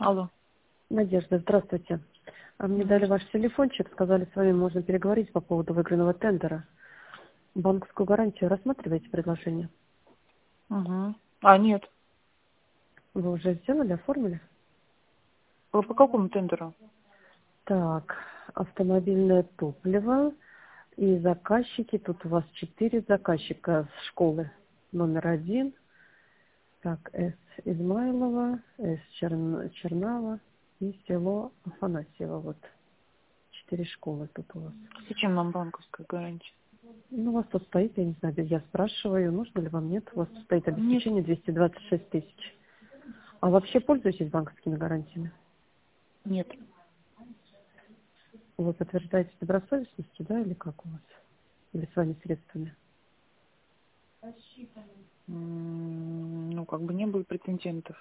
Алло. Надежда, здравствуйте. Мне дали ваш телефончик, сказали, с вами можно переговорить по поводу выигранного тендера. Банковскую гарантию рассматриваете предложение? Угу. А, нет. Вы уже сделали, оформили? Вы по какому тендеру? Так, автомобильное топливо и заказчики. Тут у вас 4 заказчика с школы. Номер 1. Так, С. Измайлова, С. Чернава и село Афанасьево. Вот 4 школы тут у вас. Зачем нам банковская гарантия? Ну, у вас тут стоит, я не знаю, я спрашиваю, нужно ли вам, нет, у вас тут стоит Нет. обеспечение 226 тысяч. А вообще пользуетесь банковскими гарантиями? Нет. Вы подтверждаете добросовестностью, да, или как у вас? Или своими средствами? Ну, как бы не было претендентов.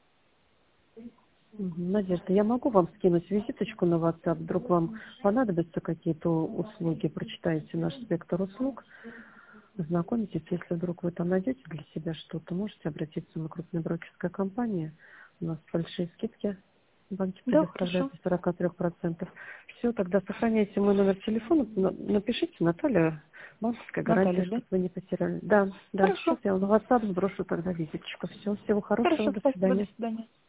Надежда, я могу вам скинуть визиточку на WhatsApp, вдруг вам понадобятся какие-то услуги, прочитаете наш спектр услуг, ознакомитесь, если вдруг вы там найдете для себя что-то, можете обратиться на крупную брокерскую компанию, у нас большие скидки. Банки Да, предоставляют хорошо. до 43%. Все, тогда сохраняйте мой номер телефона, напишите Наталья, банковская гарантия, Наталья, да? чтобы вы не потеряли. Да, да, сейчас Хорошо. я вам на WhatsApp сброшу тогда визиточку. Все, всего хорошего, Хорошо, до спасибо, до свидания. свидания.